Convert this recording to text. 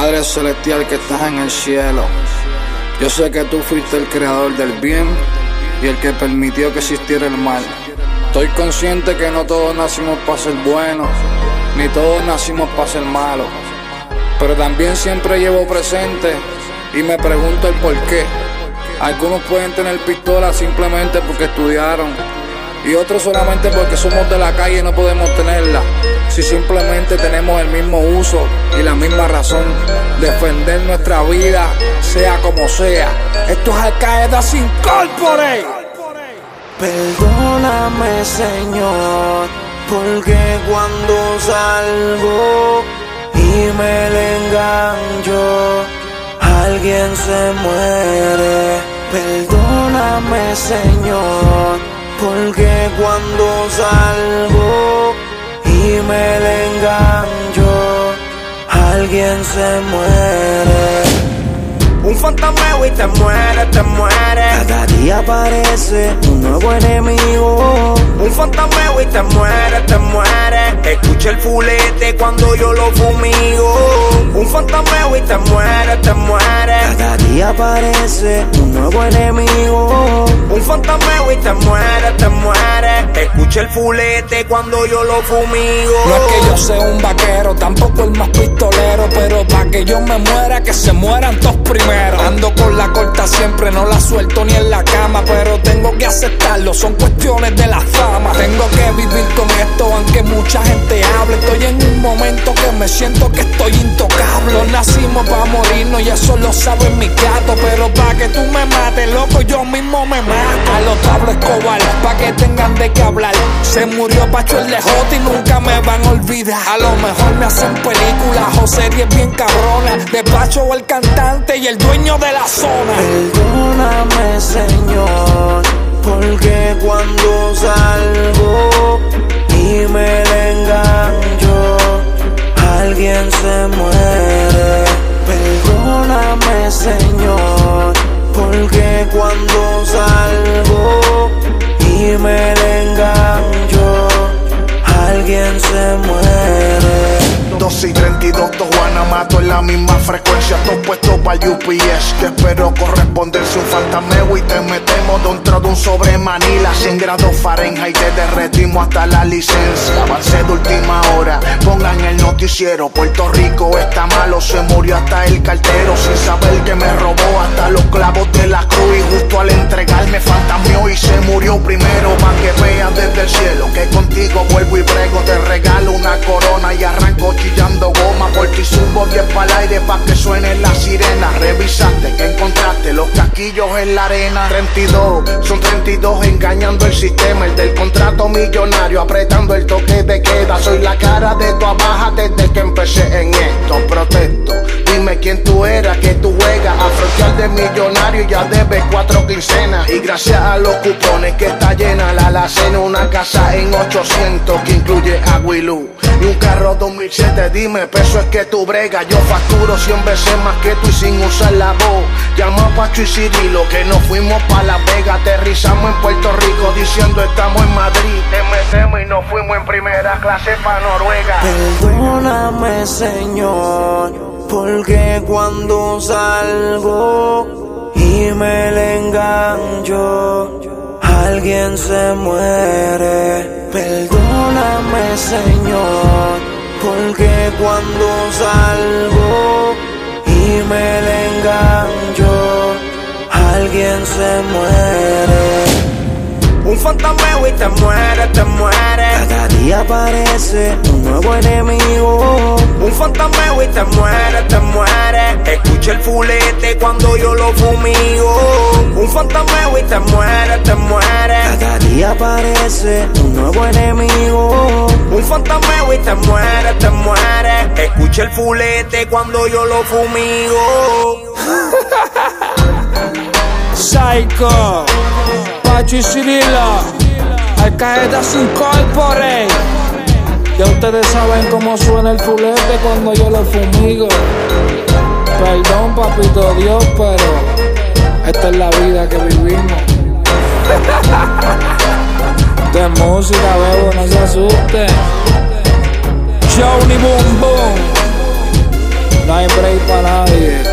Padre celestial que estás en el cielo, yo sé que tú fuiste el creador del bien y el que permitió que existiera el mal. Estoy consciente que no todos nacimos para ser buenos, ni todos nacimos para ser malos, pero también siempre llevo presente y me pregunto el por qué. Algunos pueden tener pistolas simplemente porque estudiaron, y otros solamente porque somos de la calle y no podemos tenerla. Si simplemente tenemos el mismo uso y la misma razón, defender nuestra vida, sea como sea. Esto es Al Qaeda sin Corporate. Perdóname, Señor, porque cuando salgo y me le engancho, alguien se muere. Perdóname, Señor, porque cuando salgo y me le engancho, alguien se muere. Un fantasmeo y te muere, te muere. Cada día aparece un nuevo enemigo. Un fantasmeo y te muere, te muere. Escucha el fulete cuando yo lo fumigo. Un fantasmeo y te muere, te muere. Cada día aparece un nuevo enemigo. Un fantasmeo y te muere, te muere. Escucha el fulete cuando yo lo fumigo. No es que yo sea un vaquero, tampoco el más pistolero, pero pa' que yo me muera, que se mueran todos primero. Ando con la corta siempre, no la suelto ni en la cama, pero tengo que aceptarlo, son cuestiones de la fama. Tengo que vivir con esto aunque mucha gente hable. Estoy en un momento que me siento que estoy intocable. No nacimos pa' morirnos y eso lo sabe mi gato, pero pa' que tú me mates, loco, yo mismo me mato. A los Pablo Escobar, pa' que tengan de qué hablar. Se murió Pacho el Lejote y nunca me van a olvidar. A lo mejor me hacen películas o series bien cabronas de Pacho el cantante y el dueño de la zona. Perdóname, Señor, porque cuando salgo y me le engancho, alguien se muere. Perdóname, Señor, porque cuando salgo y me le engancho, alguien se muere. 12 y 32, dos Guanamato en la misma frecuencia, todos puestos para el UPS, que espero corresponderse un fantasmeo y te metemos dentro de un sobre Manila. 100 grados Fahrenheit, te derretimos hasta la licencia. Avance de última hora, pongan el noticiero. Puerto Rico está malo, se murió hasta el cartero, sin saber que me robó hasta los clavos de la cruz. Y justo al entregarme fantasmeó y se murió primero. Pa' que veas desde el cielo que contigo vuelvo y brego. Te regalo una corona y arranco chillando goma, por ti subo 10 pa'l aire pa' que suene la sirena. Revisaste que encontraste los casquillos en la arena. 32, son 32 engañando el sistema. El del contrato millonario apretando el toque de queda. Soy la cara de tu abaja desde que empecé en esto. Protesto, dime quién tú eras, que tú juegas a frontear de millonario y ya debes 4 quincenas. Y gracias a los cupones que está llena la alacena, una casa en 800 que incluye agua y luz y un carro 2007, dime, peso es que tú bregas. Yo facturo 100 veces más que tú y sin usar la voz. Llama a Pacho y Cirilo que nos fuimos pa' La Vega. Aterrizamos en Puerto Rico diciendo estamos en Madrid. Te metemos y nos fuimos en primera clase pa' Noruega. Perdóname, Señor, porque cuando salgo y me le engancho, alguien se muere. Perdóname, Señor, porque cuando salgo y me le engancho, alguien se muere. Un fantasmeo y te muere, te muere. Cada día aparece un nuevo enemigo. Un fantasmeo y te muere, te muere. Escucha el fulete cuando yo lo fumigo. Un fantasmeo y te muere, te muere. Cada día aparece un nuevo enemigo. Un fantasmeo y te muere, te muere. Escucha el fulete cuando yo lo fumigo. Psycho, Pacho y Cirilo, Al Qaeda sin Corporate. Ya ustedes saben cómo suena el fulete cuando yo lo fumigo. Perdón, papito Dios, pero esta es la vida que vivimos. De música, bebo, no se asusten. Johnny Boom Boom. no hay break para nadie.